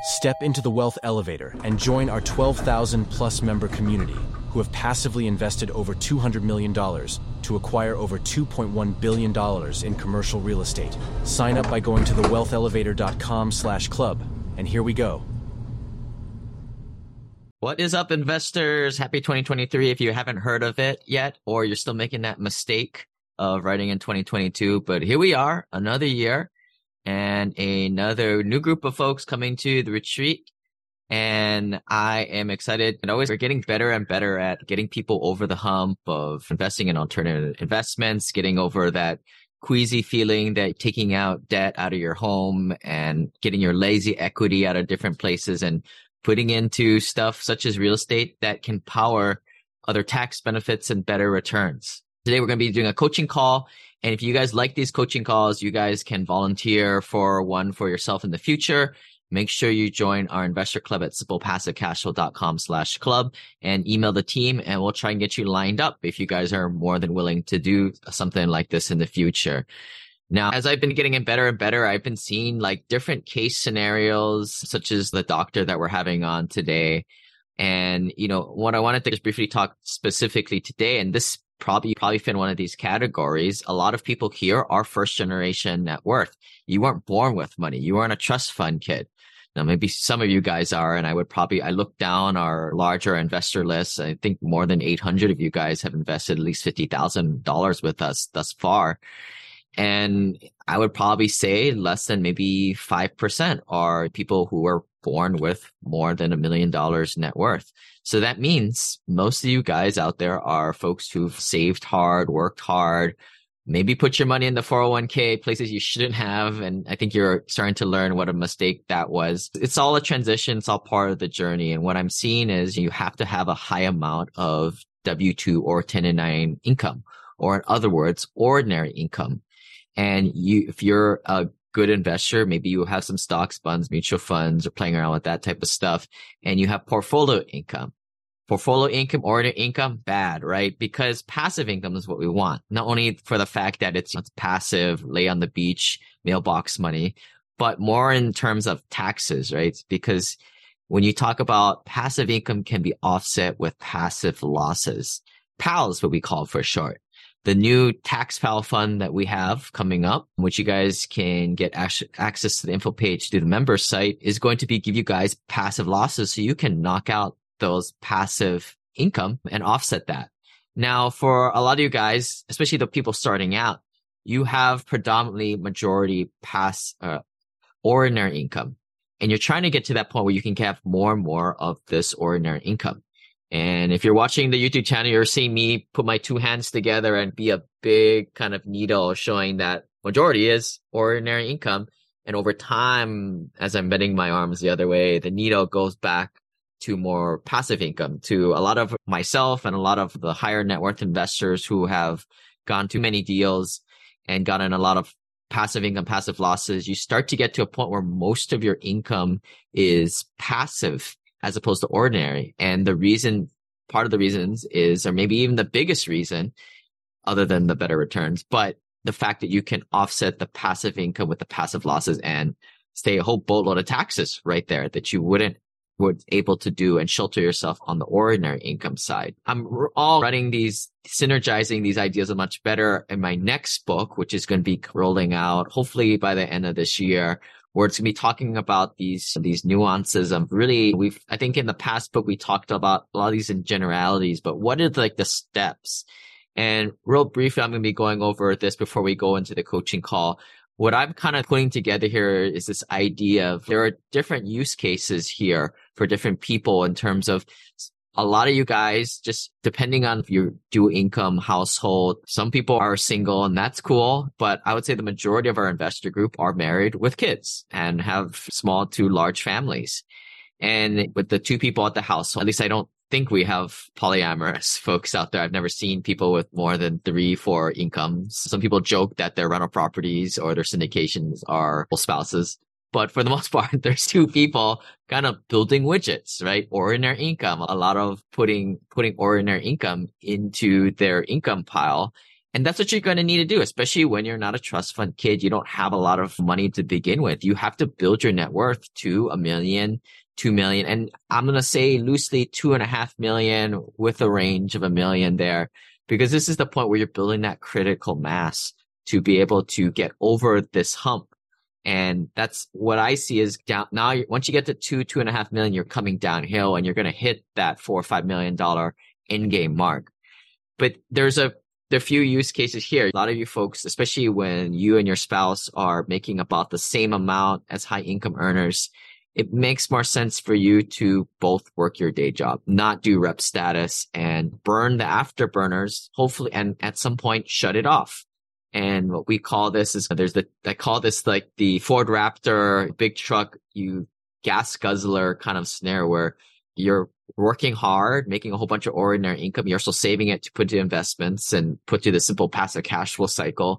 Step into the Wealth Elevator and join our 12,000 plus member community who have passively invested over $200 million to acquire over $2.1 billion in commercial real estate. Sign up by going to thewealthelevator.com/club. And here we go. What is up, investors? Happy 2023 if you haven't heard of it yet, or you're still making that mistake of writing in 2022. But here we are, another year, and another new group of folks coming to the retreat. And I am excited. And always we're getting better and better at getting people over the hump of investing in alternative investments, getting over that queasy feeling that taking out debt out of your home and getting your lazy equity out of different places and putting into stuff such as real estate that can power other tax benefits and better returns. Today, we're going to be doing a coaching call. And if you guys like these coaching calls, you guys can volunteer for one for yourself in the future. Make sure you join our investor club at simplepassivecashflow.com/club and email the team, and we'll try and get you lined up if you guys are more than willing to do something like this in the future. Now, as I've been getting better and better, I've been seeing like different case scenarios, such as the doctor that we're having on today. And, you know, what I wanted to just briefly talk specifically today, and this probably fit in one of these categories. A lot of people here are first generation net worth. You weren't born with money. You weren't a trust fund kid. Now, maybe some of you guys are, and I look down our larger investor list. I think more than 800 of you guys have invested at least $50,000 with us thus far. And I would probably say less than maybe 5% are people who were born with more than $1 million net worth. So that means most of you guys out there are folks who've saved hard, worked hard, maybe put your money in the 401k, places you shouldn't have. And I think you're starting to learn what a mistake that was. It's all a transition. It's all part of the journey. And what I'm seeing is you have to have a high amount of W-2 or 1099 income, or in other words, ordinary income. And if you're a good investor, maybe you have some stocks, bonds, mutual funds, or playing around with that type of stuff, and you have portfolio income. Portfolio income, ordinary income, bad, right? Because passive income is what we want. Not only for the fact that it's passive, lay on the beach, mailbox money, but more in terms of taxes, right? Because when you talk about passive income can be offset with passive losses. PAL is what we call it for short. The new tax PAL fund that we have coming up, which you guys can get access to the info page through the member site, is going to give you guys passive losses so you can knock out those passive income and offset that. Now, for a lot of you guys, especially the people starting out, you have predominantly majority ordinary income, and you're trying to get to that point where you can have more and more of this ordinary income. And if you're watching the YouTube channel, you're seeing me put my two hands together and be a big kind of needle showing that majority is ordinary income. And over time, as I'm bending my arms the other way, the needle goes back to more passive income. To a lot of myself and a lot of the higher net worth investors who have gone too many deals and gotten a lot of passive income, passive losses, you start to get to a point where most of your income is passive as opposed to ordinary. And part of the reasons is, or maybe even the biggest reason, other than the better returns, but the fact that you can offset the passive income with the passive losses and stay a whole boatload of taxes right there that you were able to do and shelter yourself on the ordinary income side. I'm all running synergizing these ideas a much better in my next book, which is going to be rolling out hopefully by the end of this year, where it's going to be talking about these nuances of really, I think in the past book, we talked about a lot of these in generalities, but what are the steps? And real briefly, I'm going to be going over this before we go into the coaching call. What I'm kind of putting together here is this idea of there are different use cases here for different people in terms of a lot of you guys, just depending on your dual income household, some people are single and that's cool. But I would say the majority of our investor group are married with kids and have small to large families. And with the two people at the house, at least I don't think we have polyamorous folks out there. I've never seen people with more than 3-4 incomes. Some people joke that their rental properties or their syndications are spouses. But for the most part, there's two people kind of building widgets, right? Ordinary income, a lot of putting ordinary income into their income pile And that's what you're going to need to do, especially when you're not a trust fund kid. You don't have a lot of money to begin with. You have to build your net worth to $1 million, 2 million. And I'm going to say loosely 2.5 million with a range of $1 million there, because this is the point where you're building that critical mass to be able to get over this hump. And that's what I see is down now. Once you get to 2.5 million, you're coming downhill and you're going to hit that $4 or $5 million in-game mark. But there are few use cases here. A lot of you folks, especially when you and your spouse are making about the same amount as high income earners, it makes more sense for you to both work your day job, not do rep status and burn the afterburners, hopefully, and at some point shut it off. And what we call this is I call this like the Ford Raptor big truck, you gas guzzler kind of scenario where you're working hard, making a whole bunch of ordinary income. You're also saving it to put to investments and put to the simple passive cash flow cycle.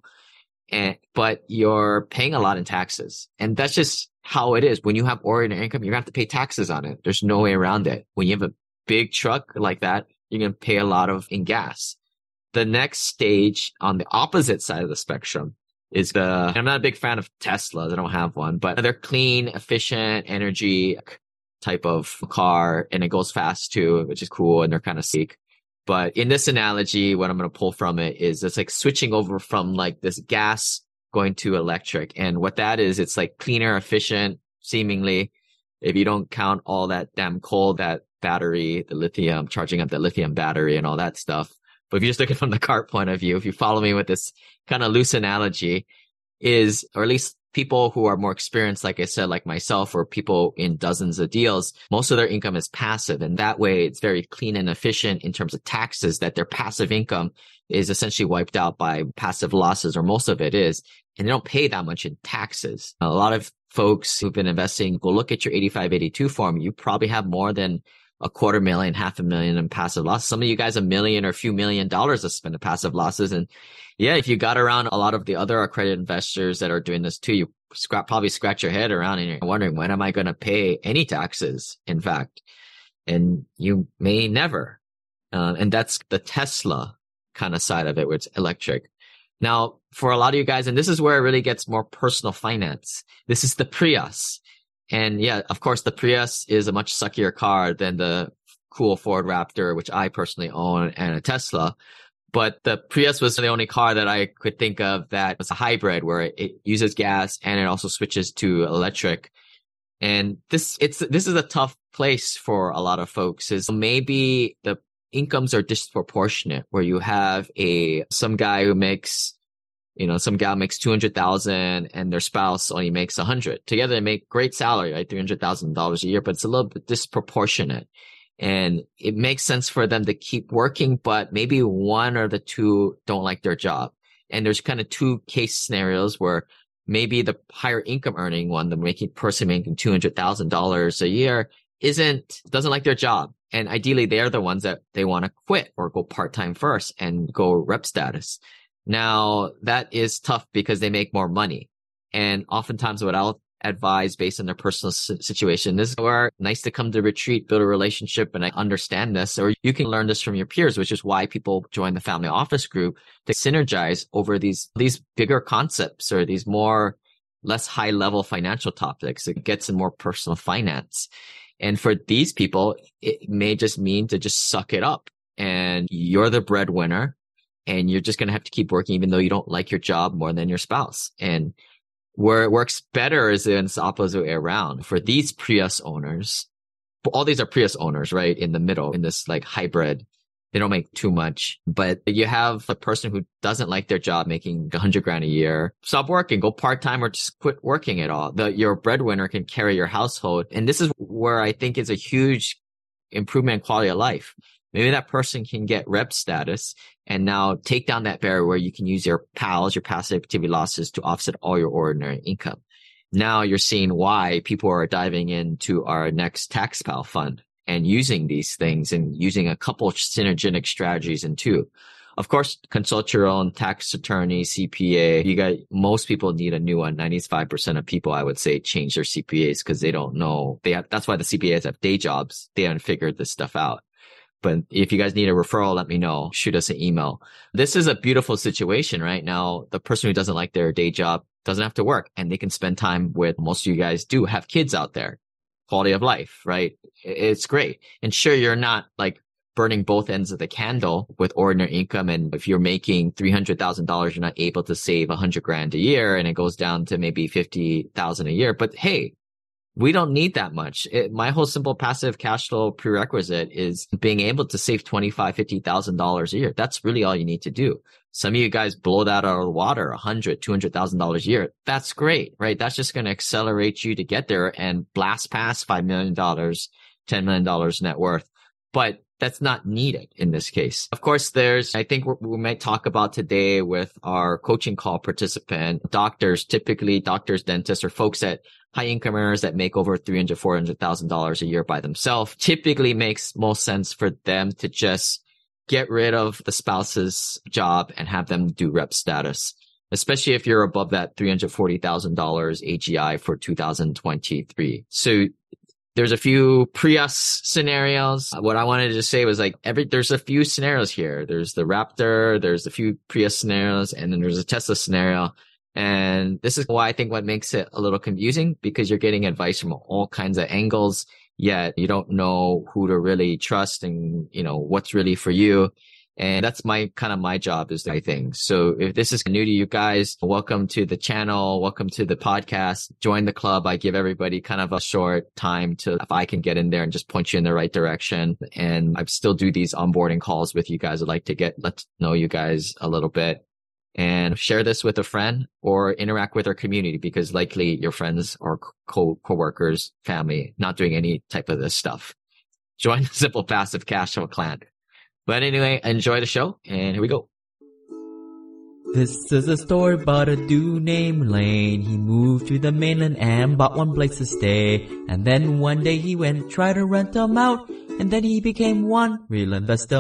But you're paying a lot in taxes. And that's just how it is. When you have ordinary income, you're going to have to pay taxes on it. There's no way around it. When you have a big truck like that, you're going to pay a lot in gas. The next stage on the opposite side of the spectrum is I'm not a big fan of Teslas. I don't have one, but they're clean, efficient, energy type of car, and it goes fast too, which is cool, and they're kind of sleek. But in this analogy, what I'm going to pull from it is it's like switching over from like this gas going to electric. And what that is, it's like cleaner, efficient, seemingly, if you don't count all that damn coal, that battery, the lithium, charging up the lithium battery and all that stuff. But if you just look at it from the car point of view, if you follow me with this kind of loose analogy, or at least people who are more experienced, like I said, like myself, or people in dozens of deals, most of their income is passive. And that way it's very clean and efficient in terms of taxes, that their passive income is essentially wiped out by passive losses, or most of it is, and they don't pay that much in taxes. A lot of folks who've been investing, go look at your 8582 form. You probably have more than $250,000, $500,000 in passive losses. Some of you guys $1 million or a few $1 million to spend in passive losses. And yeah, if you got around a lot of the other accredited investors that are doing this too, you probably scratch your head around and you're wondering, when am I going to pay any taxes? In fact, and you may never. And that's the Tesla kind of side of it, where it's electric. Now, for a lot of you guys, and this is where it really gets more personal finance, this is the Prius. And yeah, of course, the Prius is a much suckier car than the cool Ford Raptor, which I personally own, and a Tesla. But the Prius was the only car that I could think of that was a hybrid, where it uses gas and it also switches to electric. And this is a tough place for a lot of folks. Is maybe the incomes are disproportionate, where you have some guy who makes, some gal makes 200,000 and their spouse only makes 100. Together they make great salary, right? $300,000 a year, but it's a little bit disproportionate. And it makes sense for them to keep working, but maybe one or the two don't like their job. And there's kind of two case scenarios where maybe the higher income earning one, the person making $200,000 a year, doesn't like their job. And ideally they're the ones that they want to quit or go part-time first and go rep status. Now that is tough because they make more money. And oftentimes what I'll advise based on their personal situation, this is where nice to come to retreat, build a relationship, and I understand this, or you can learn this from your peers, which is why people join the family office group to synergize over these bigger concepts, or these less high level financial topics. It gets in more personal finance. And for these people, it may just mean to just suck it up, and you're the breadwinner and you're just going to have to keep working even though you don't like your job more than your spouse. And where it works better is in the opposite way around. For these Prius owners, all these are Prius owners, right? In the middle, in this like hybrid, they don't make too much, but you have a person who doesn't like their job making $100,000 a year, stop working, go part-time, or just quit working at all. Your breadwinner can carry your household. And this is where I think is a huge improvement in quality of life. Maybe that person can get rep status and now take down that barrier where you can use your PALs, your passive activity losses, to offset all your ordinary income. Now you're seeing why people are diving into our next tax PAL fund and using these things and using a couple of synergetic strategies in two. Of course, consult your own tax attorney, CPA. Most people need a new one. 95% of people, I would say, change their CPAs because they don't know. That's why the CPAs have day jobs. They haven't figured this stuff out. But if you guys need a referral, let me know. Shoot us an email. This is a beautiful situation right now. The person who doesn't like their day job doesn't have to work and they can spend time with, most of you guys do have kids out there. Quality of life, right? It's great. And sure, you're not like burning both ends of the candle with ordinary income. And if you're making $300,000, you're not able to save $100,000 a year and it goes down to maybe 50,000 a year. But hey, we don't need that much. My whole simple passive cash flow prerequisite is being able to save $25,000, $50,000 a year. That's really all you need to do. Some of you guys blow that out of the water, $100,000, $200,000 a year. That's great, right? That's just going to accelerate you to get there and blast past $5 million, $10 million net worth. But that's not needed in this case. Of course, I think we might talk about today with our coaching call participant, typically doctors, dentists, or folks at high income earners that make over $300,000, $400,000 a year by themselves. Typically makes most sense for them to just get rid of the spouse's job and have them do rep status, especially if you're above that $340,000 AGI for 2023. So there's a few Prius scenarios. What I wanted to say was like there's a few scenarios here. There's the Raptor, there's a few Prius scenarios, and then there's a Tesla scenario. And this is why I think what makes it a little confusing, because you're getting advice from all kinds of angles, yet you don't know who to really trust and, what's really for you. And that's my job is I think. So if this is new to you guys, welcome to the channel. Welcome to the podcast. Join the club. I give everybody kind of a short time if I can get in there and just point you in the right direction. And I still do these onboarding calls with you guys. I'd like to let's know you guys a little bit and share this with a friend or interact with our community, because likely your friends or co-workers, family, not doing any type of this stuff. Join the Simple Passive Cash Flow clan. But anyway, enjoy the show, and here we go. This is a story about a dude named Lane. He moved to the mainland and bought one place to stay. And then one day he went and tried to rent them out. And then he became one real investor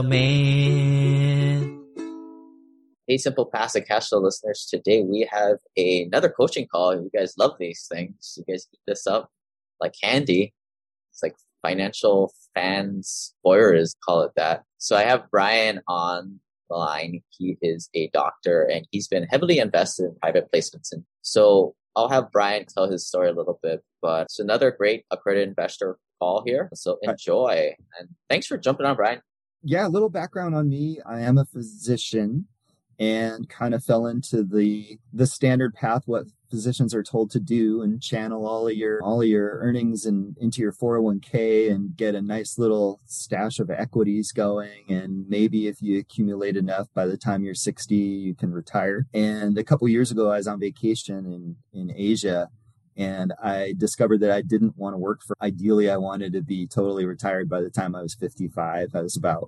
man. Hey, Simple Passive Cash Flow listeners. Today we have another coaching call. You guys love these things. You guys eat this up like candy. It's like financial fans, lawyers call it that. So I have Brian on the line. He is a doctor and he's been heavily invested in private placements. And so I'll have Brian tell his story a little bit, but it's another great accredited investor call here. So enjoy. And thanks for jumping on, Brian. Yeah, a little background on me. I am a physician and kind of fell into the standard path, what physicians are told to do, and channel all of your earnings into your 401k and get a nice little stash of equities going. And maybe if you accumulate enough, by the time you're 60, you can retire. And a couple years ago, I was on vacation in Asia, and I discovered that I didn't want to work ideally, I wanted to be totally retired by the time I was 55. I was about,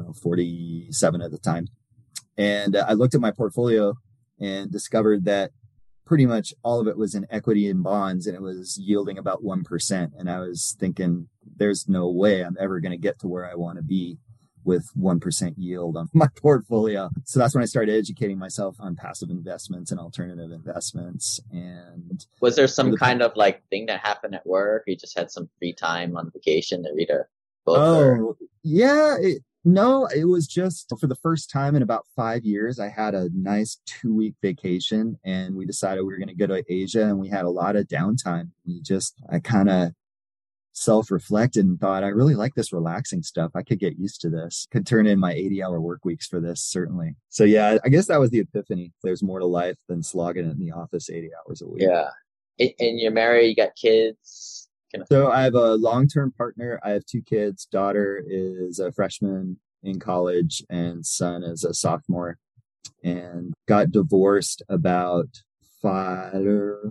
47 at the time. And I looked at my portfolio and discovered that pretty much all of it was in equity and bonds, and it was yielding about 1%. And I was thinking, there's no way I'm ever going to get to where I want to be with 1% yield on my portfolio. So that's when I started educating myself on passive investments and alternative investments. And was there some kind of like thing that happened at work? You just had some free time on vacation to read a book? Oh, yeah. No, it was just for the first time in about 5 years, I had a nice 2-week vacation and we decided we were going to go to Asia, and we had a lot of downtime. I kind of self-reflected and thought, I really like this relaxing stuff. I could get used to this. Could turn in my 80-hour work weeks for this, certainly. So yeah, I guess that was the epiphany. There's more to life than slogging it in the office 80 hours a week. Yeah. And you're married, you got kids? So I have a long-term partner. I have 2 kids. Daughter is a freshman in college and son is a sophomore, and got divorced about 8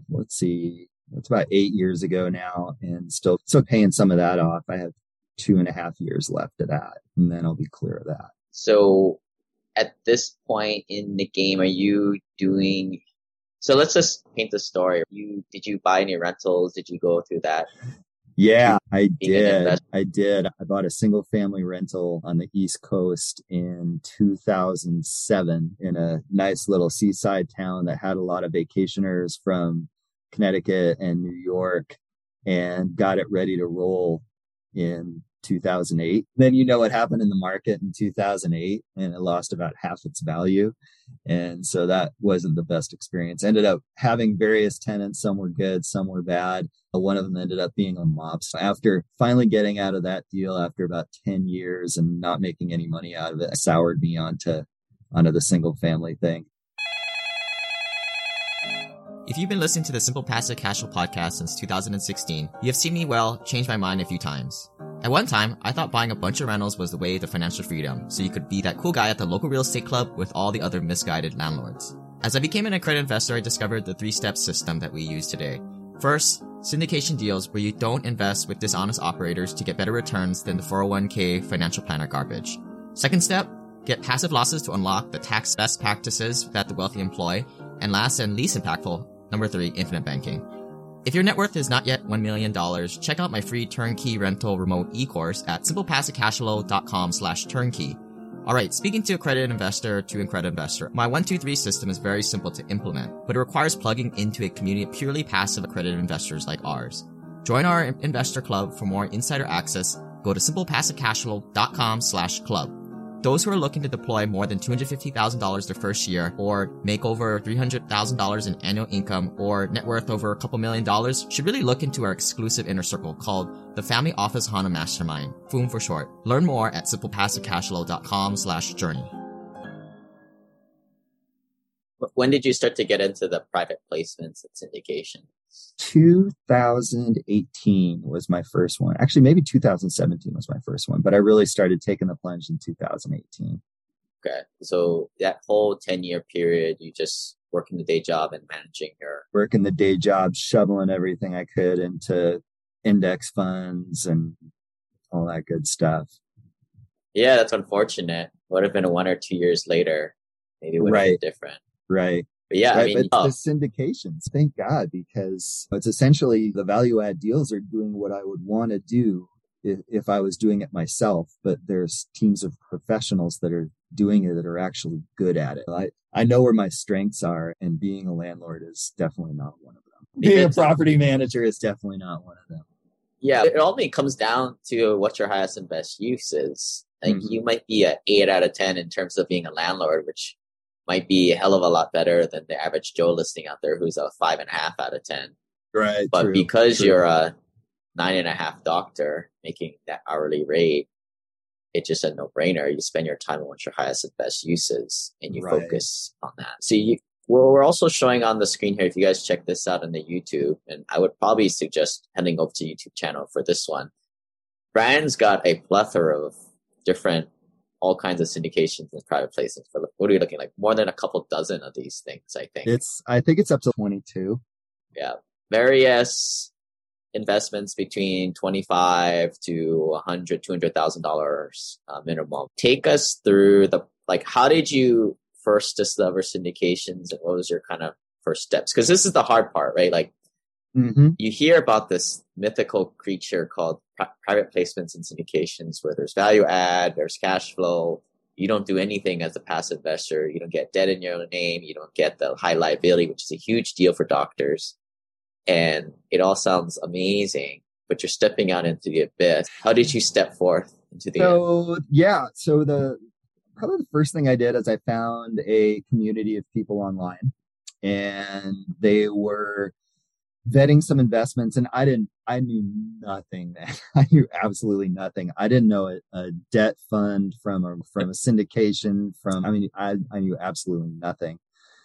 years ago now, and still paying some of that off. I have 2.5 years left of that, and then I'll be clear of that. So at this point in the game, are you doing... So let's just paint the story. Did you buy any rentals? Did you go through that? Yeah, I did. I bought a single family rental on the East Coast in 2007 in a nice little seaside town that had a lot of vacationers from Connecticut and New York, and got it ready to roll in 2008. Then you know what happened in the market in 2008, and it lost about half its value. And so that wasn't the best experience. Ended up having various tenants. Some were good, some were bad. One of them ended up being a mobster. After finally getting out of that deal after about 10 years and not making any money out of it, it soured me onto the single family thing. If you've been listening to the Simple Passive Cashflow podcast since 2016, you have seen me change my mind a few times. At one time, I thought buying a bunch of rentals was the way to financial freedom, so you could be that cool guy at the local real estate club with all the other misguided landlords. As I became an accredited investor, I discovered the 3-step system that we use today. First, syndication deals where you don't invest with dishonest operators to get better returns than the 401k financial planner garbage. Second step, get passive losses to unlock the tax best practices that the wealthy employ. And last and least impactful, number 3, infinite banking. If your net worth is not yet $1 million, check out my free turnkey rental remote e-course at simplepassivecashflow.com/turnkey. Alright, speaking to accredited investor to accredited investor, my 1-2-3 system is very simple to implement, but it requires plugging into a community of purely passive accredited investors like ours. Join our investor club for more insider access. Go to simplepassivecashflow.com/club. Those who are looking to deploy more than $250,000 their first year, or make over $300,000 in annual income, or net worth over a couple $1 million should really look into our exclusive inner circle called the Family Office HANA Mastermind, FOOM for short. Learn more at simplepassivecashflow.com/journey. When did you start to get into the private placements and syndication? 2018 was my first one. Actually, maybe 2017 was my first one, but I really started taking the plunge in 2018. Okay. So that whole 10-year period, you just working the day job and working the day job, shoveling everything I could into index funds and all that good stuff. Yeah, that's unfortunate. Would have been 1 or 2 years later. Maybe it would have been different. Right. But yeah, right, but the syndications, thank God, because it's essentially the value add deals are doing what I would want to do if I was doing it myself. But there's teams of professionals that are doing it that are actually good at it. I know where my strengths are, and being a landlord is definitely not one of them. Being a property manager is definitely not one of them. Yeah, it all comes down to what your highest and best use is. Like you might be an 8 out of 10 in terms of being a landlord, which might be a hell of a lot better than the average Joe listing out there who's a 5.5 out of 10. Right. But because you're a 9.5 doctor making that hourly rate, it's just a no-brainer. You spend your time on what your highest and best use is, and you focus on that. So we're also showing on the screen here, if you guys check this out on the YouTube, and I would probably suggest heading over to YouTube channel for this one. Brand's got a plethora of different all kinds of syndications and private placements. What are you looking like? More than a couple dozen of these things, I think. I think it's up to 22. Yeah. Various investments between $25 to $100, $200,000 minimum. Take us through how did you first discover syndications, and what was your kind of first steps? Because this is the hard part, right? You hear about this mythical creature called private placements and syndications, where there's value add, there's cash flow. You don't do anything as a passive investor. You don't get debt in your own name. You don't get the high liability, which is a huge deal for doctors. And it all sounds amazing, but you're stepping out into the abyss. How did you step forth into the abyss? So probably the first thing I did is I found a community of people online, and they were vetting some investments, and I knew nothing, man. I knew absolutely nothing. I didn't know a debt fund from a syndication I knew absolutely nothing.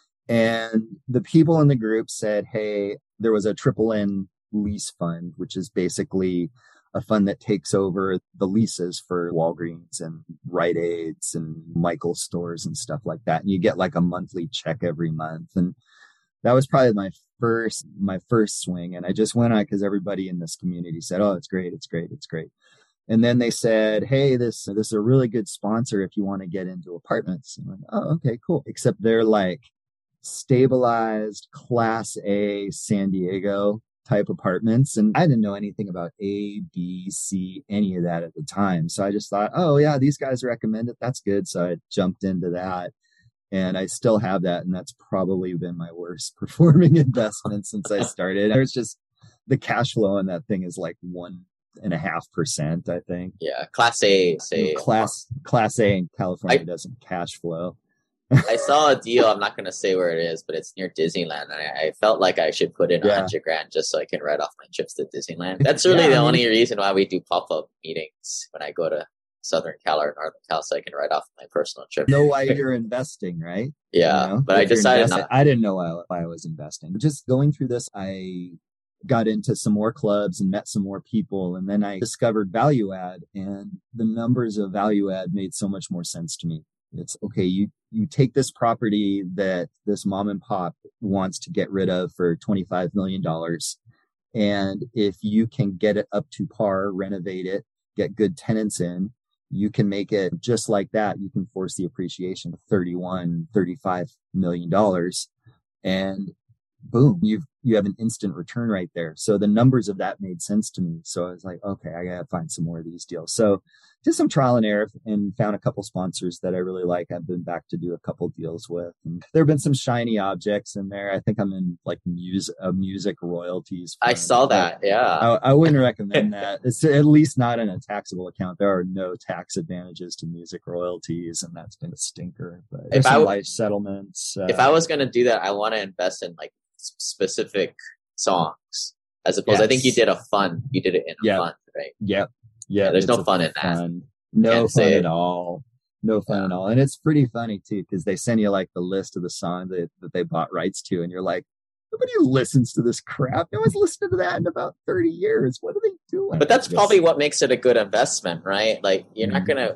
And the people in the group said, hey, there was a triple N lease fund, which is basically a fund that takes over the leases for Walgreens and Rite Aids and Michael's stores and stuff like that. And you get like a monthly check every month. And that was probably my first swing. And I just went on because everybody in this community said, oh, it's great. And then they said, hey, this is a really good sponsor if you want to get into apartments. And I'm like, oh, okay, cool. Except they're like stabilized Class A San Diego type apartments. And I didn't know anything about A, B, C, any of that at the time. So I just thought, oh yeah, these guys recommend it. That's good. So I jumped into that. And I still have that. And that's probably been my worst performing investment since I started. There's just the cash flow on that thing is like 1 1.5%, I think. Yeah, Class A, say Class A in California doesn't cash flow. I saw a deal. I'm not going to say where it is, but it's near Disneyland. And I felt like I should put in $100,000 just so I can write off my trips to Disneyland. That's really the only reason why we do pop-up meetings when I go to Southern Cal or Northern Cal, so I can write off my personal trip. Know why you're investing, right? Yeah, you know? But I decided not. I didn't know why I was investing. Just going through this, I got into some more clubs and met some more people. And then I discovered value add, and the numbers of value add made so much more sense to me. It's okay. You take this property that this mom and pop wants to get rid of for $25 million. And if you can get it up to par, renovate it, get good tenants in, you can make it just like that. You can force the appreciation of $35 million. And boom, you have an instant return right there. So the numbers of that made sense to me. So I was like, okay, I gotta find some more of these deals. So did some trial and error and found a couple sponsors that I really like. I've been back to do a couple deals with. And there have been some shiny objects in there. I think I'm in like music royalties fund. I saw that. Yeah. I wouldn't recommend that. It's at least not in a taxable account. There are no tax advantages to music royalties, and that's been a stinker. But there's some life settlements. If I was going to do that, I want to invest in like specific songs as opposed. I think you did a fund. You did it in a fund, right? Yep. Yeah, there's no fun in that. No fun at all. No fun at all. And it's pretty funny too, because they send you like the list of the song that they bought rights to, and you're like, nobody listens to this crap. No one's listened to that in about 30 years. What are they doing? But that's probably what makes it a good investment, right? Like you're not gonna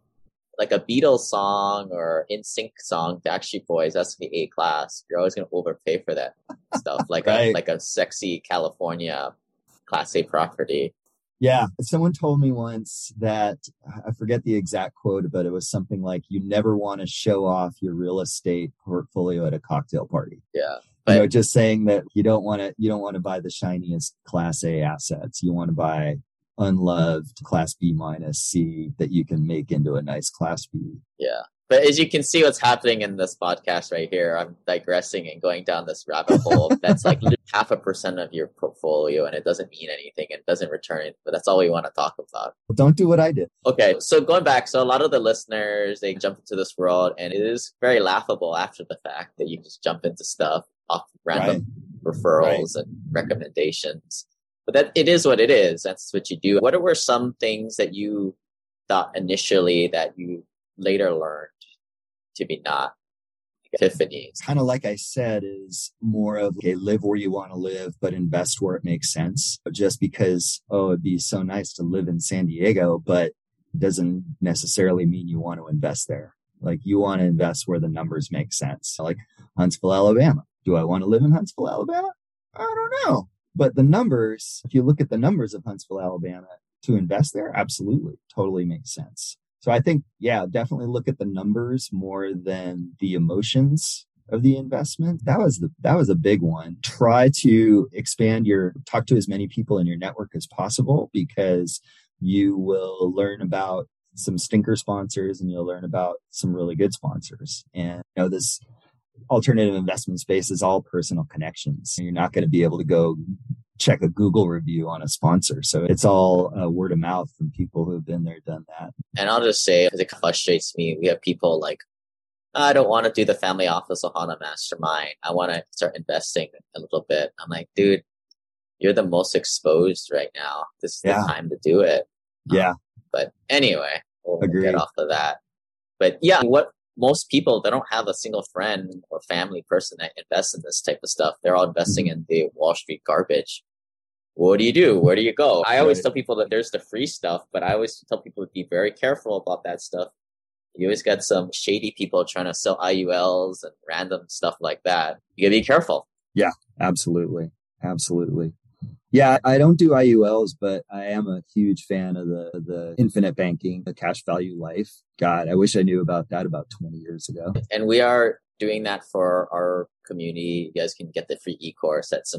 like a Beatles song or NSYNC song, Backstreet Boys. That's gonna be A class. You're always gonna overpay for that stuff, like a sexy California Class A property. Yeah. Someone told me once that, I forget the exact quote, but it was something like, you never want to show off your real estate portfolio at a cocktail party. Yeah. But just saying that you don't want to buy the shiniest Class A assets. You want to buy unloved Class B minus C that you can make into a nice Class B. Yeah. But as you can see what's happening in this podcast right here, I'm digressing and going down this rabbit hole. That's like 0.5% of your portfolio, and it doesn't mean anything and doesn't return. But that's all we want to talk about. Well, don't do what I did. Okay, so going back, so a lot of the listeners, they jump into this world, and it is very laughable after the fact that you just jump into stuff off random referrals and recommendations. But that it is what it is. That's what you do. What were some things that you thought initially that you later learned to be not epiphanies? Kind of like I said, is more of, okay, live where you want to live, but invest where it makes sense. Just because, it'd be so nice to live in San Diego, but it doesn't necessarily mean you want to invest there. Like you want to invest where the numbers make sense. Like Huntsville, Alabama. Do I want to live in Huntsville, Alabama? I don't know. But the numbers, if you look at the numbers of Huntsville, Alabama, to invest there, absolutely, totally makes sense. So I think, definitely look at the numbers more than the emotions of the investment. That was a big one. Try to talk to as many people in your network as possible, because you will learn about some stinker sponsors and you'll learn about some really good sponsors. And this alternative investment space is all personal connections. You're not going to be able to go check a Google review on a sponsor. So it's all word of mouth from people who have been there, done that. And I'll just say, because it frustrates me, we have people like, I don't want to do the family office Ohana mastermind. I want to start investing a little bit. I'm like, dude, you're the most exposed right now. This is the time to do it. Yeah. But anyway, we'll get off of that. But what most people, they don't have a single friend or family person that invests in this type of stuff. They're all investing in the Wall Street garbage. What do you do? Where do you go? I always tell people that there's the free stuff, but I always tell people to be very careful about that stuff. You always got some shady people trying to sell IULs and random stuff like that. You gotta be careful. Yeah, absolutely. Absolutely. Yeah, I don't do IULs, but I am a huge fan of the infinite banking, the cash value life. God, I wish I knew about that about 20 years ago. And we are doing that for our community. You guys can get the free e-course at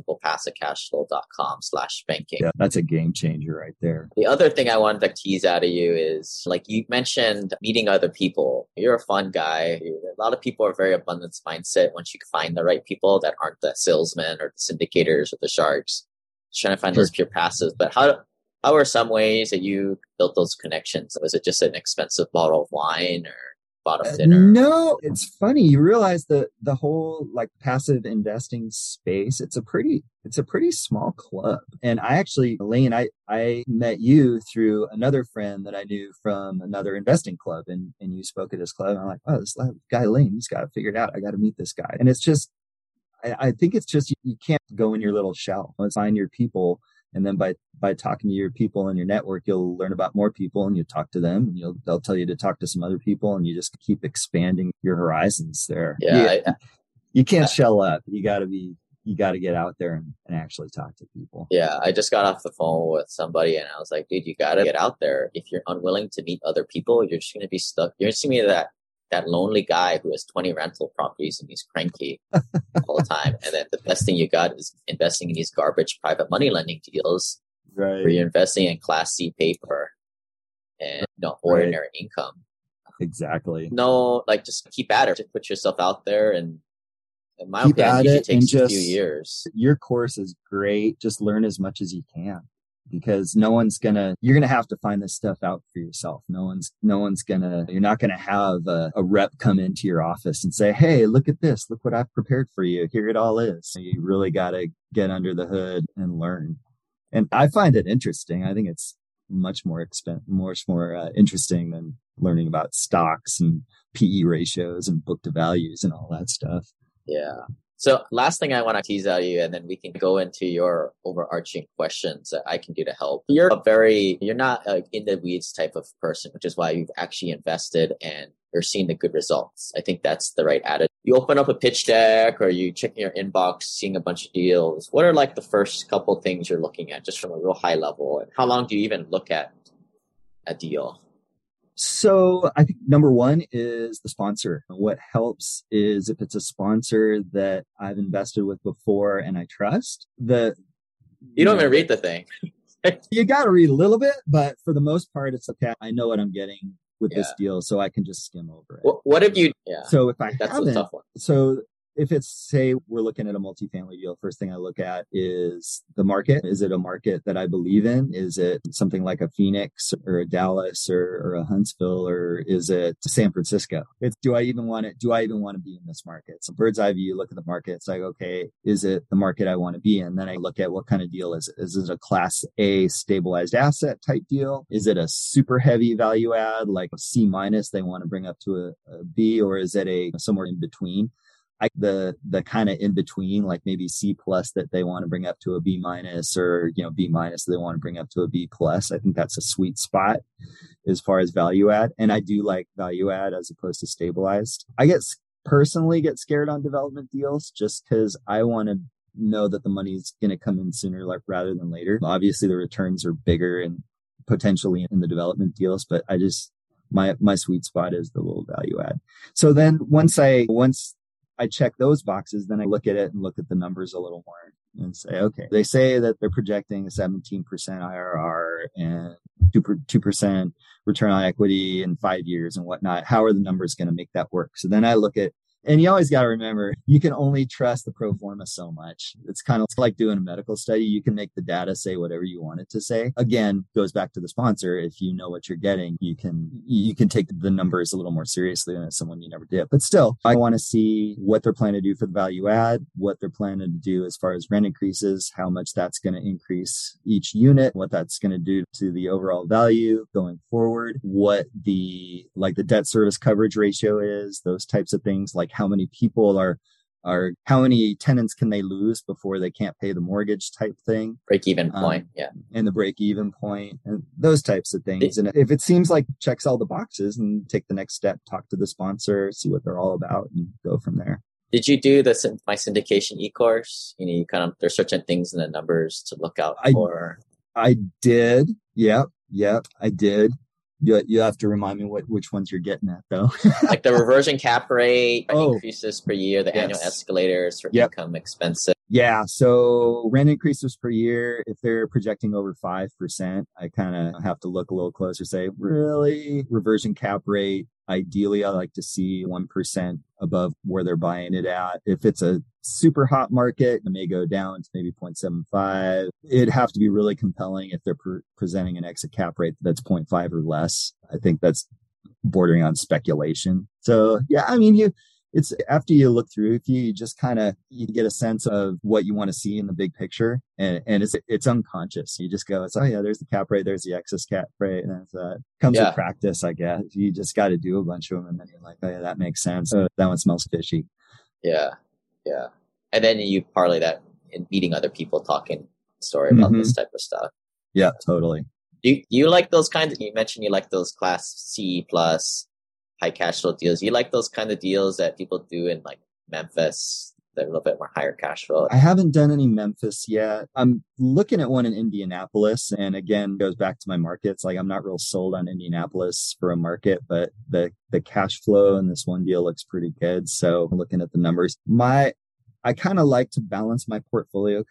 simplepassivecashflow.com/banking. Yeah, that's a game changer right there. The other thing I wanted to tease out of you is, like you mentioned, meeting other people. You're a fun guy. A lot of people are very abundance mindset once you find the right people that aren't the salesmen or the syndicators or the sharks. Just trying to find those pure passives. But How are some ways that you built those connections? Was it just an expensive bottle of wine or bottom dinner? No, it's funny. You realize that the whole like passive investing space, it's a pretty small club. And I actually, Lane, I met you through another friend that I knew from another investing club, and you spoke at this club. And I'm like, oh, this guy Lane, he's got it figured out. I got to meet this guy. And it's just, I think it's just, you can't go in your little shell. Let's find your people. And then by talking to your people in your network, you'll learn about more people, and you talk to them, and they'll tell you to talk to some other people, and you just keep expanding your horizons there. Yeah. You can't shell up. You got to get out there and actually talk to people. Yeah. I just got off the phone with somebody and I was like, dude, you got to get out there. If you're unwilling to meet other people, you're just going to be stuck. You're just going to be that lonely guy who has 20 rental properties and he's cranky all the time. And then the best thing you got is investing in these garbage private money lending deals, right? Where you're investing in Class C paper and ordinary income. Exactly. No, like just keep at it. Just put yourself out there, and in my opinion, it takes a few years. Your course is great. Just learn as much as you can. Because you're going to have to find this stuff out for yourself. You're not going to have a rep come into your office and say, hey, look at this. Look what I've prepared for you. Here it all is. You really got to get under the hood and learn. And I find it interesting. I think it's much more interesting than learning about stocks and PE ratios and book to values and all that stuff. Yeah. So last thing I want to tease out of you, and then we can go into your overarching questions that I can do to help. You're not in the weeds type of person, which is why you've actually invested and you're seeing the good results. I think that's the right attitude. You open up a pitch deck or you check your inbox, seeing a bunch of deals. What are like the first couple things you're looking at just from a real high level? And how long do you even look at a deal? So I think number one is the sponsor. What helps is if it's a sponsor that I've invested with before and I trust, you don't even read the thing. You got to read a little bit, but for the most part, it's okay. I know what I'm getting with this deal, so I can just skim over it. What if you? Yeah. So if I that's haven't, a tough one. So if it's, say, we're looking at a multifamily deal, first thing I look at is the market. Is it a market that I believe in? Is it something like a Phoenix or a Dallas or a Huntsville, or is it San Francisco? Do I even want to be in this market? So bird's eye view, look at the market. It's like, okay, is it the market I want to be in? Then I look at what kind of deal is it? Is it a Class A stabilized asset type deal? Is it a super heavy value add, like a C minus they want to bring up to a B, or is it somewhere in between? The kind of in between, like maybe C plus that they want to bring up to a B minus, or, B minus they want to bring up to a B plus. I think that's a sweet spot as far as value add. And I do like value add as opposed to stabilized. I personally get scared on development deals just because I want to know that the money's going to come in sooner rather than later. Obviously the returns are bigger and potentially in the development deals, but my sweet spot is the little value add. So then once I check those boxes, then I look at it and look at the numbers a little more and say, okay, they say that they're projecting a 17% IRR and 2% return on equity in 5 years and whatnot. How are the numbers going to make that work? So then I look at, and you always got to remember, you can only trust the pro forma so much. It's kind of like doing a medical study. You can make the data say whatever you want it to say. Again, goes back to the sponsor. If you know what you're getting, you can take the numbers a little more seriously than someone you never did. But still, I want to see what they're planning to do for the value add, what they're planning to do as far as rent increases, how much that's going to increase each unit, what that's going to do to the overall value going forward, what the debt service coverage ratio is, those types of things, like how many people how many tenants can they lose before they can't pay the mortgage type thing. Break even point. And the break even point and those types of things. And if it seems like checks all the boxes, and take the next step, talk to the sponsor, see what they're all about and go from there. Did you do my syndication e-course? There's certain things in the numbers to look out for. I did. Yep. I did. You have to remind me which ones you're getting at, though. Like the reversion cap rate increases per year, the annual escalators for income expenses. Yeah. So rent increases per year, if they're projecting over 5%, I kind of have to look a little closer, say, really? Reversion cap rate. Ideally, I like to see 1% above where they're buying it at. If it's a super hot market, it may go down to maybe 0.75. It'd have to be really compelling if they're presenting an exit cap rate that's 0.5 or less. I think that's bordering on speculation. So yeah, I mean, it's after you look through, if you just you get a sense of what you want to see in the big picture, and it's unconscious. You just go, oh yeah, there's the cap rate, there's the excess cap rate, and it comes with practice, I guess. You just got to do a bunch of them, and then you're like, oh yeah, that makes sense. Oh, that one smells fishy. Yeah, and then you parlay that in meeting other people, talking story about this type of stuff. Yeah, totally. Do you like those kinds? You mentioned you like those Class C plus high cash flow deals. You like those kind of deals that people do in like Memphis? They're a little bit more higher cash flow. I haven't done any Memphis yet. I'm looking at one in Indianapolis, and again, goes back to my markets. Like I'm not real sold on Indianapolis for a market, but the cash flow in this one deal looks pretty good. So looking at the numbers, I kind of like to balance my portfolio.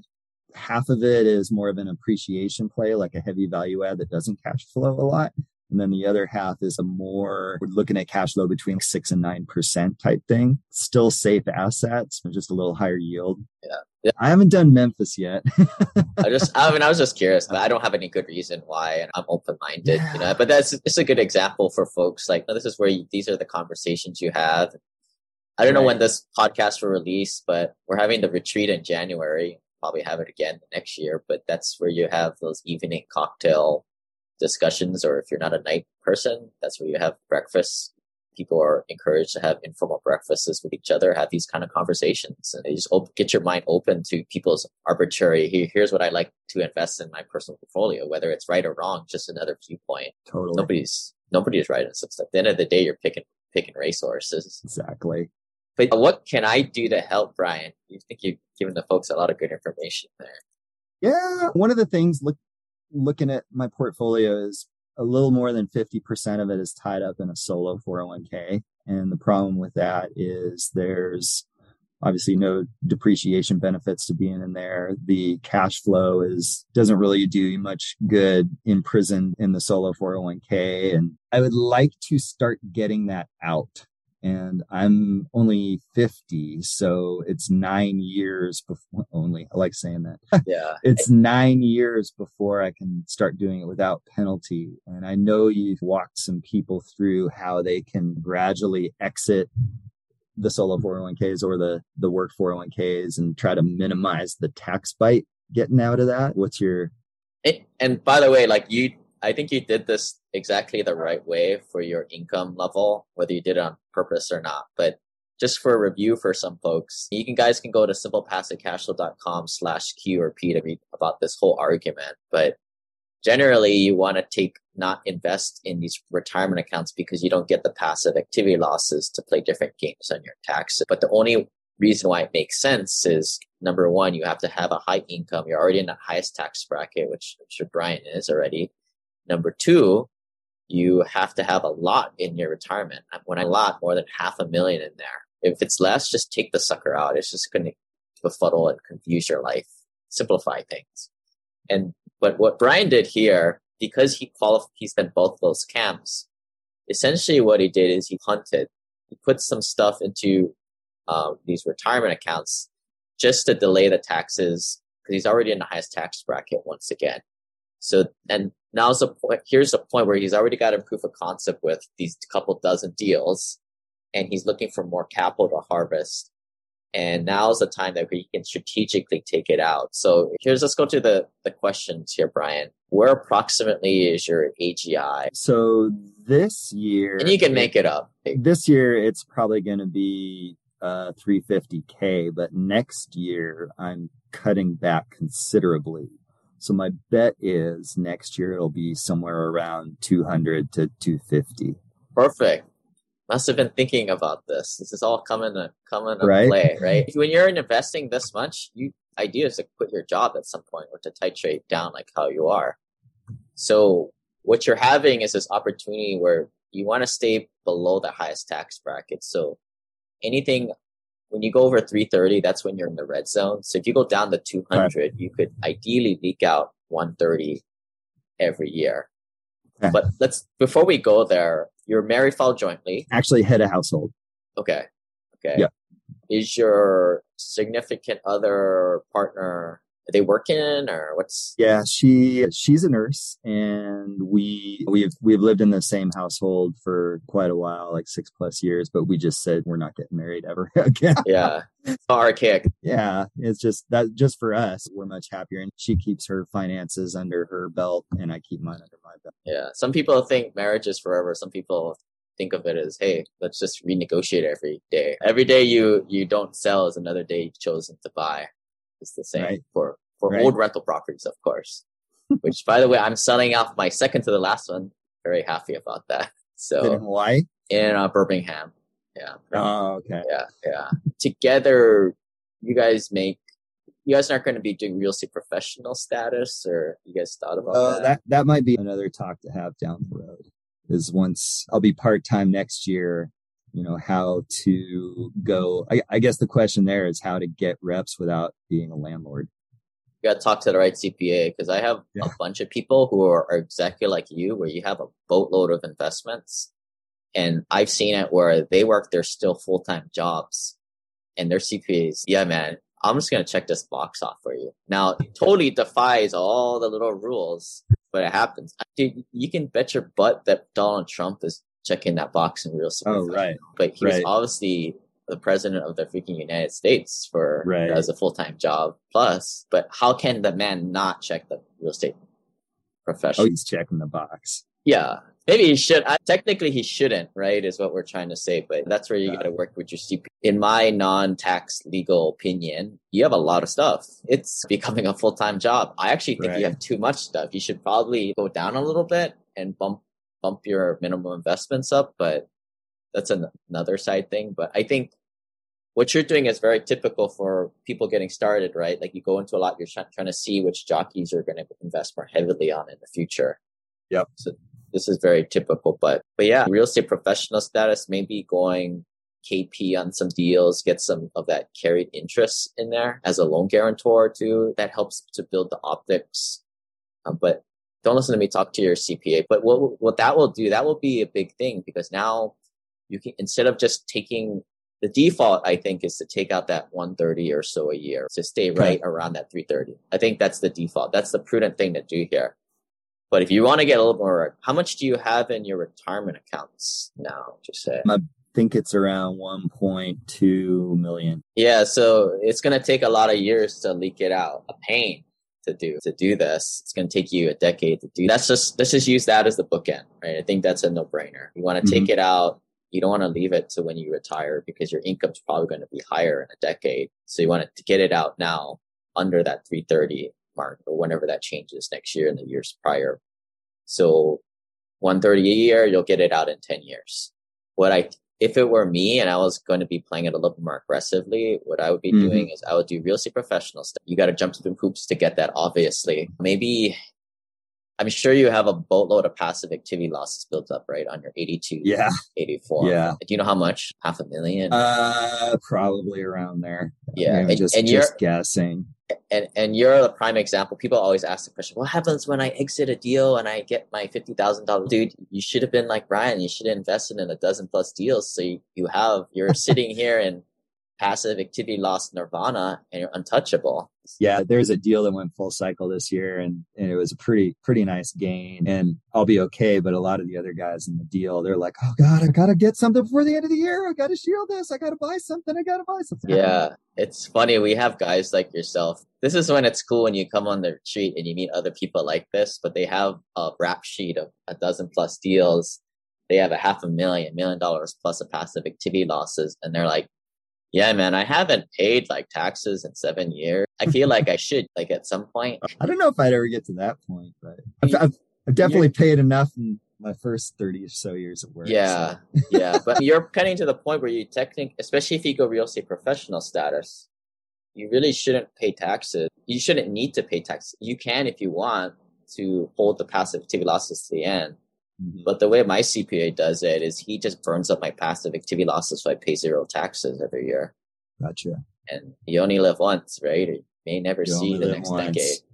Half of it is more of an appreciation play, like a heavy value add that doesn't cash flow a lot. And then the other half is we're looking at cash flow between 6 and 9% type thing. Still safe assets, but just a little higher yield. Yeah. I haven't done Memphis yet. I was just curious, but I don't have any good reason why, and I'm open-minded, but it's a good example for folks. Like, this is where these are the conversations you have. I don't know when this podcast will release, but we're having the retreat in January. Probably have it again next year, but that's where you have those evening cocktail discussions, or if you're not a night person, that's where you have breakfast. People are encouraged to have informal breakfasts with each other, have these kind of conversations, and they just get your mind open to people's arbitrary, here's what I like to invest in my personal portfolio, whether it's right or wrong, just another viewpoint. Totally. Nobody's right. So at the end of the day, you're picking racehorses. Exactly. But what can I do to help, Brian? You think you've given the folks a lot of good information there. Yeah. One of the things looking at my portfolio is a little more than 50% of it is tied up in a solo 401k. And the problem with that is there's obviously no depreciation benefits to being in there. The cash flow doesn't really do you much good imprisoned in the solo 401k. And I would like to start getting that out. And I'm only 50, so it's 9 years before I like saying that. Yeah. It's 9 years before I can start doing it without penalty. And I know you've walked some people through how they can gradually exit the solo 401ks or the work 401ks and try to minimize the tax bite getting out of that. What's your... And by the way, I think you did this exactly the right way for your income level, whether you did it on purpose or not. But just for a review for some folks, guys can go to simplepassivecashflow.com/Q or P to read about this whole argument. But generally, you want to not invest in these retirement accounts because you don't get the passive activity losses to play different games on your taxes. But the only reason why it makes sense is, number one, you have to have a high income. You're already in the highest tax bracket, which I'm sure Brian is already. Number two, you have to have a lot in your retirement. When I lot, more than $500,000 in there. If it's less, just take the sucker out. It's just going to befuddle and confuse your life. Simplify things. But what Brian did here, because he's been both those camps, essentially what he did is he punted. He put some stuff into these retirement accounts just to delay the taxes because he's already in the highest tax bracket once again. So, and here's the point where he's already got a proof of concept with these couple dozen deals, and he's looking for more capital to harvest. And now's the time that he can strategically take it out. So let's go to the questions here, Brian. Where approximately is your AGI? So this year... And you can make it up. This year, it's probably going to be $350K, but next year, I'm cutting back considerably. So my bet is next year it'll be somewhere around 200 to 250. Perfect. Must have been thinking about this. This is all coming to right? play, right? When you're investing this much, idea is to quit your job at some point or to titrate down like how you are. So what you're having is this opportunity where you want to stay below the highest tax bracket. So anything when you go over 330, that's when you're in the red zone. So if you go down to 200, you could ideally leak out 130 every year. Okay. But before we go there, you're married, file jointly. Actually, head of household. Okay. Yeah. Is your significant other partner, are they working or what's? Yeah, she's a nurse, and we've lived in the same household for quite a while, like 6+ years, but we just said we're not getting married ever again. Yeah. Archaic. Yeah, it's just for us. We're much happier, and she keeps her finances under her belt, and I keep mine under my belt. Yeah. Some people think marriage is forever. Some people think of it as, hey, let's just renegotiate every day. Every day you don't sell is another day you've chosen to buy. It's the same Right. for Right. old rental properties, of course. Which, by the way, I'm selling off my second to the last one. Very happy about that. Is it in So Hawaii? in Birmingham. Yeah. Oh, okay. Yeah. Together, you guys aren't going to be doing real estate professional status, or you guys thought about that? That might be another talk to have down the road. Is once I'll be part-time next year, how to go. I guess the question there is how to get reps without being a landlord. You got to talk to the right CPA, because I have a bunch of people who are exactly like you, where you have a boatload of investments. And I've seen it where they work their still full-time jobs and their CPAs. Yeah, man, I'm just going to check this box off for you. Now, it totally defies all the little rules, but it happens. Dude, you can bet your butt that Donald Trump is checking that box in real estate. Oh, right. But he was Right. obviously the president of the freaking United States Right. as a full-time job plus. But how can the man not check the real estate profession? Oh, he's checking the box. Yeah. Maybe he should. Technically, he shouldn't, right, is what we're trying to say. But that's where you got to work with your CPA. In my non-tax legal opinion, you have a lot of stuff. It's becoming a full-time job. I actually think you have too much stuff. You should probably go down a little bit and bump your minimum investments up. But that's another side thing. But I think what you're doing is very typical for people getting started, right? Like you go into a lot, you're trying to see which jockeys you're going to invest more heavily on in the future. Yep. So this is very typical, but yeah, real estate professional status, maybe going KP on some deals, get some of that carried interest in there as a loan guarantor too. That helps to build the optics. But don't listen to me talk to your CPA. But what that will do, that will be a big thing, because now you can, instead of just taking the default, I think, is to take out that 130 or so a year to stay right around that 330. I think that's the default. That's the prudent thing to do here. But if you want to get a little more, how much do you have in your retirement accounts now? Just say. I think it's around 1.2 million. Yeah, so it's going to take a lot of years to leak it out. A pain to do this. It's going to take you a decade to do. Let's just use that as the bookend, right? I think that's a no-brainer. You want to take it out. You don't want to leave it to when you retire, because your income's probably going to be higher in a decade. So you want to get it out now under that 330 mark, or whenever that changes next year and the years prior. So 130 a year, you'll get it out in 10 years. If it were me and I was going to be playing it a little bit more aggressively, what I would be doing is I would do real estate professional stuff. You got to jump through hoops to get that, obviously. Maybe, I'm sure you have a boatload of passive activity losses built up, right, on your 82, 84. Yeah. Do you know how much? $500,000? Probably around there. Yeah. And just guessing. And you're the prime example. People always ask the question, what happens when I exit a deal and I get my $50,000? Dude, you should have been like Brian. You should have invested in a dozen plus deals. So you're sitting here in passive activity loss nirvana and you're untouchable. Yeah, there's a deal that went full cycle this year, and it was a pretty nice gain, and I'll be okay. But a lot of the other guys in the deal, they're like, oh God, I got to get something before the end of the year. I got to shield this. I got to buy something. Yeah, it's funny. We have guys like yourself. This is when it's cool when you come on the retreat and you meet other people like this, but they have a rap sheet of a dozen plus deals. They have $500,000, $1 million plus of passive activity losses. And they're like, yeah, man, I haven't paid like taxes in 7 years. I feel like I should, like at some point. I don't know if I'd ever get to that point, but I've definitely paid enough in my first 30 or so years of work. Yeah, so. Yeah. But you're getting to the point where you especially if you go real estate professional status, you really shouldn't pay taxes. You shouldn't need to pay taxes. You can, if you want, to hold the passive activity losses to the end. But the way my CPA does it is he just burns up my passive activity losses, so I pay zero taxes every year. Gotcha. And you only live once, right? Or you may never see the next decade.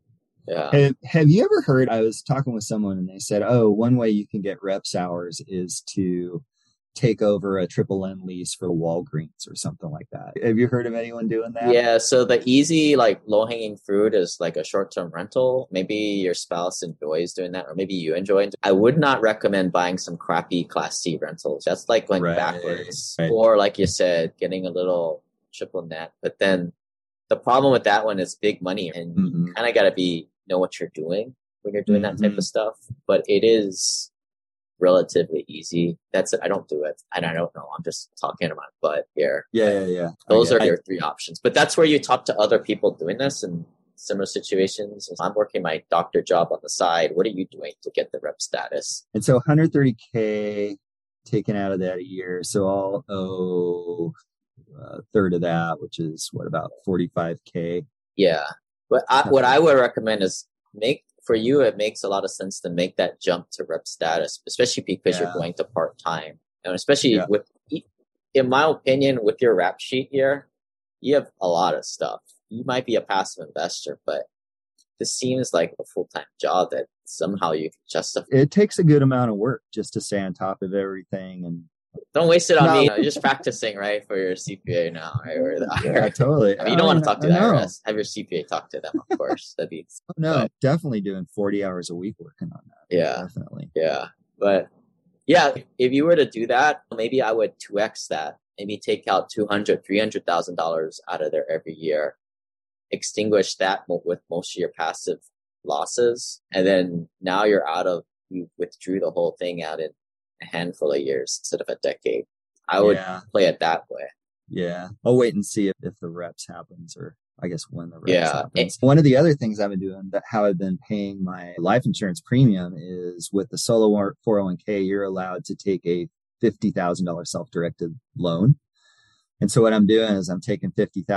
Yeah. Have you ever heard, I was talking with someone and they said, oh, one way you can get reps hours is to take over a triple M lease for Walgreens or something like that. Have you heard of anyone doing that? Yeah, so the easy, like low-hanging fruit is like a short-term rental. Maybe your spouse enjoys doing that, or maybe you enjoy it. I would not recommend buying some crappy Class C rentals. That's like going backwards. Right. Or like you said, getting a little triple net. But then the problem with that one is big money, and you kind of got to know what you're doing when you're doing that type of stuff. But it is relatively easy. That's it. I don't do it. And I don't know. I'm just talking about it. But here. Yeah. Those are your three options. But that's where you talk to other people doing this in similar situations. I'm working my doctor job on the side. What are you doing to get the rep status? And so 130K taken out of that a year. So I'll owe a third of that, which is about 45K. Yeah. But what I would recommend is for you, it makes a lot of sense to make that jump to rep status, especially because you're going to part-time. And especially in my opinion, with your rap sheet here, you have a lot of stuff. You might be a passive investor, but this seems like a full-time job that somehow you can justify. It takes a good amount of work just to stay on top of everything. And don't waste it on me. You're just practicing, right, for your CPA now, right? Or the IRS. Yeah, totally. I mean, you don't want to talk to the IRS. Have your CPA talk to them, of course. That'd be definitely doing 40 hours a week working on that. Yeah, definitely. Yeah, but yeah, if you were to do that, maybe I would 2x that. Maybe take out $200,000-$300,000 out of there every year, extinguish that with most of your passive losses, and then now you withdrew the whole thing out in a handful of years instead of a decade. I would play it that way. Yeah. I'll wait and see if the reps happens, or I guess when the reps happens. One of the other things I've been doing, how I've been paying my life insurance premium, is with the solo 401k, you're allowed to take a $50,000 self-directed loan. And so what I'm doing is I'm taking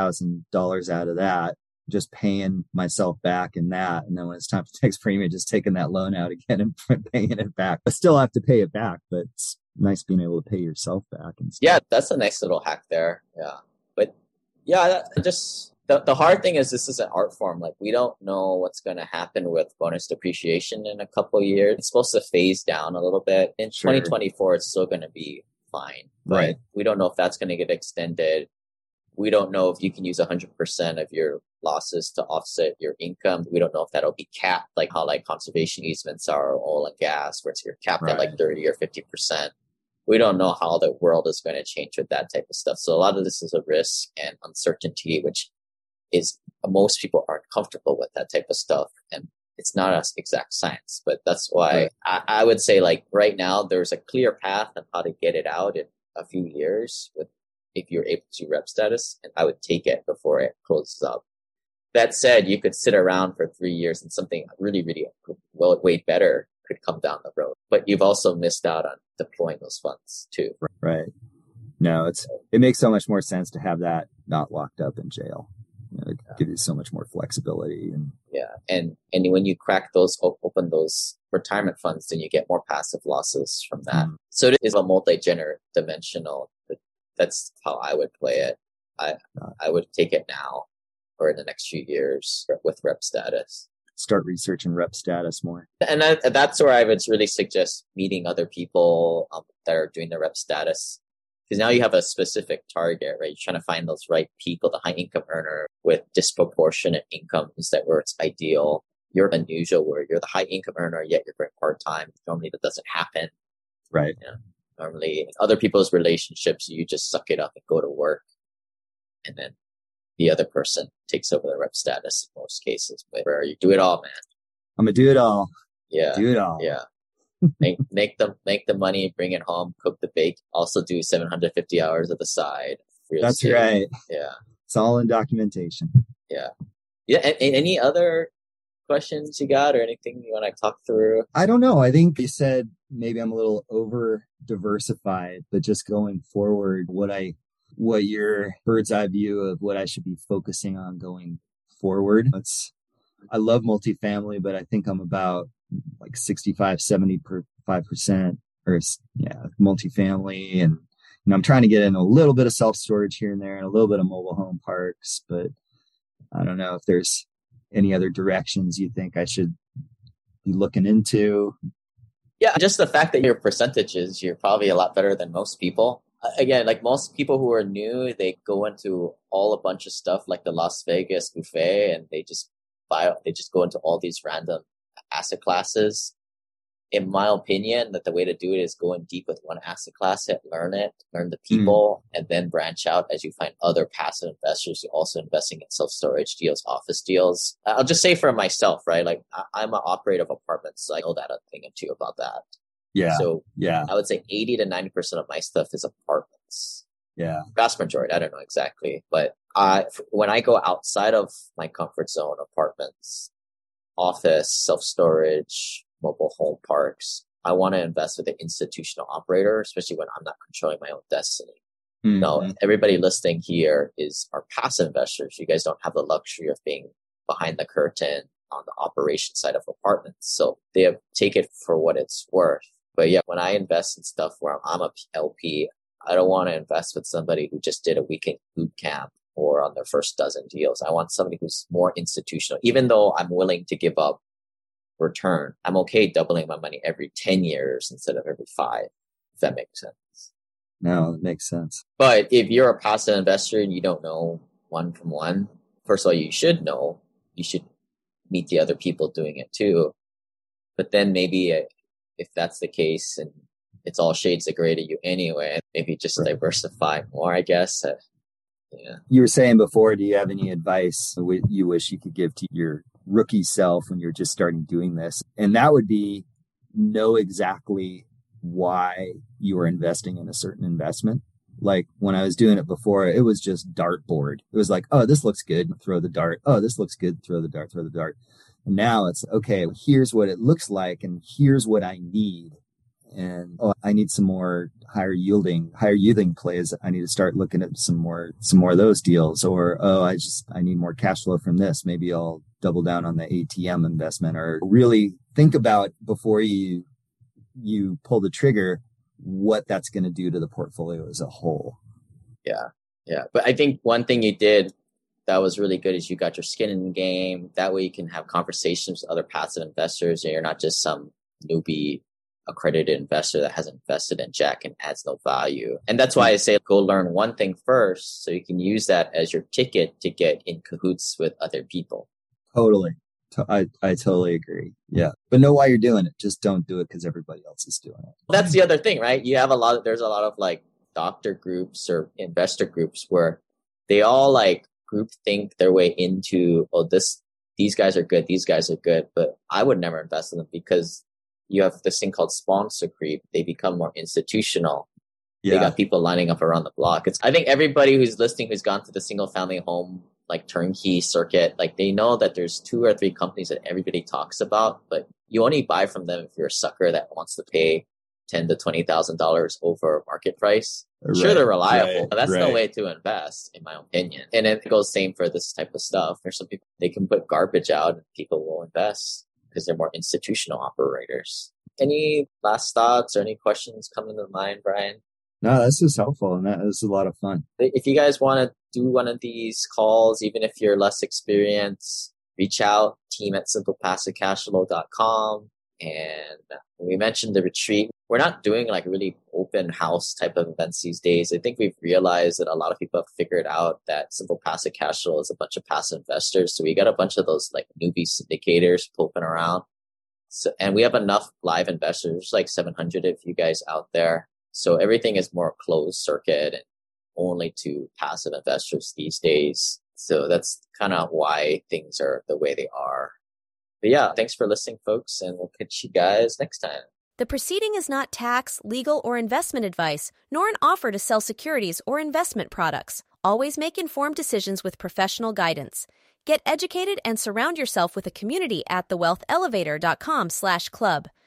$50,000 out of that, just paying myself back in that. And then when it's time for tax premium, just taking that loan out again and paying it back. I still have to pay it back, but it's nice being able to pay yourself back. And stuff. Yeah, that's a nice little hack there. Yeah. But yeah, the hard thing is this is an art form. Like, we don't know what's going to happen with bonus depreciation in a couple of years. It's supposed to phase down a little bit. In 2024, it's still going to be fine. Right. We don't know if that's going to get extended. We don't know if you can use 100% of your losses to offset your income. We don't know if that'll be capped, like how conservation easements are, oil and gas, where you're capped at 30 or 50%. We don't know how the world is going to change with that type of stuff. So a lot of this is a risk and uncertainty, which is most people aren't comfortable with that type of stuff. And it's not an exact science, but that's why I would say right now, there's a clear path on how to get it out in a few years if you're able to rep status, and I would take it before it closes up. That said, you could sit around for 3 years and something really, really way better could come down the road, but you've also missed out on deploying those funds too. Right. No, it makes so much more sense to have that not locked up in jail. It gives you so much more flexibility. And when you crack open those retirement funds, then you get more passive losses from that. So it is a multi-dimensional. That's how I would play it. I would take it now or in the next few years with rep status. Start researching rep status more. And that's where I would really suggest meeting other people that are doing the rep status. Because now you have a specific target, right? You're trying to find those right people, the high income earner with disproportionate incomes where it's ideal. You're unusual where you're the high income earner, yet you're going part-time. Normally that doesn't happen. Right. Normally in other people's relationships, you just suck it up and go to work. And then the other person takes over the rep status in most cases. But where you do it all, man. I'm going to do it all. Yeah. Do it all. Yeah. make the money, bring it home, cook the bake, also do 750 hours of the side. That's right. Yeah. It's all in documentation. Yeah. Yeah. And any other questions you got or anything you want to talk through? I don't know. I think you said maybe I'm a little over diversified, but just going forward, what your bird's eye view of what I should be focusing on going forward. I love multifamily, but I think I'm about 65-75% or multifamily. And I'm trying to get in a little bit of self-storage here and there and a little bit of mobile home parks, but I don't know if there's any other directions you think I should be looking into? Yeah, just the fact that your percentages, you're probably a lot better than most people. Again, like most people who are new, they go into all a bunch of stuff like the Las Vegas buffet, and they just go into all these random asset classes. In my opinion, that the way to do it is go in deep with one asset class, learn the people, and then branch out as you find other passive investors who also investing in self-storage deals, office deals. I'll just say for myself, right? Like I'm an operator of apartments, so I know that a thing or two about that. Yeah. So yeah, I would say 80 to 90% of my stuff is apartments. Yeah. Vast majority, I don't know exactly, but when I go outside of my comfort zone, apartments, office, self-storage, mobile home parks, I want to invest with an institutional operator, especially when I'm not controlling my own destiny. Mm-hmm. No, everybody listening here are passive investors. You guys don't have the luxury of being behind the curtain on the operation side of apartments. So take it for what it's worth. But yeah, when I invest in stuff where I'm a LP, I don't want to invest with somebody who just did a weekend boot camp or on their first dozen deals. I want somebody who's more institutional, even though I'm willing to give up return. I'm okay doubling my money every 10 years instead of every 5, if that makes sense. No, it makes sense. But if you're a passive investor and you don't know one from one, first of all, you should know. You should meet the other people doing it too. But then maybe if that's the case and it's all shades of gray to you anyway, maybe just diversify more, I guess. Yeah. You were saying before, do you have any advice you wish you could give to your rookie self when you're just starting doing this? And that would be know exactly why you were investing in a certain investment. Like when I was doing it before, it was just dartboard. It was like, oh, this looks good, throw the dart. Oh, this looks good, throw the dart. And now it's, okay, here's what it looks like and here's what I need. And I need some more higher yielding plays. I need to start looking at some more of those deals. Or, I need more cash flow from this. Maybe I'll double down on the ATM investment, or really think about before you pull the trigger, what that's going to do to the portfolio as a whole. Yeah. Yeah. But I think one thing you did that was really good is you got your skin in the game. That way you can have conversations with other passive investors and you're not just some newbie accredited investor that hasn't invested in Jack and adds no value. And that's why I say go learn one thing first so you can use that as your ticket to get in cahoots with other people. Totally. I totally agree. Yeah. But know why you're doing it. Just don't do it because everybody else is doing it. That's the other thing, right? There's a lot of like doctor groups or investor groups where they all like group think their way into, these guys are good. These guys are good. But I would never invest in them because you have this thing called sponsor creep. They become more institutional. Yeah. They got people lining up around the block. I think everybody who's listening, who's gone to the single family home, like turnkey circuit, like they know that there's 2 or 3 companies that everybody talks about, but you only buy from them if you're a sucker that wants to pay $10,000 to $20,000 over market price. Sure, they're reliable, but that's no way to invest, in my opinion. And it goes same for this type of stuff. There's some people, they can put garbage out and people will invest because they're more institutional operators. Any last thoughts or any questions coming to mind, Brian? No, this is helpful and this is a lot of fun. If you guys want to do one of these calls, even if you're less experienced, reach out, team@simplepassivecashflow.com. And we mentioned the retreat. We're not doing like really open house type of events these days. I think we've realized that a lot of people have figured out that Simple Passive Cash Flow is a bunch of passive investors. So we got a bunch of those like newbie syndicators poking around. So, and we have enough live investors, like 700 of you guys out there. So everything is more closed circuit and only to passive investors these days. So that's kind of why things are the way they are. But yeah, thanks for listening, folks, and we'll catch you guys next time. The proceeding is not tax, legal, or investment advice, nor an offer to sell securities or investment products. Always make informed decisions with professional guidance. Get educated and surround yourself with a community at thewealthelevator.com/club.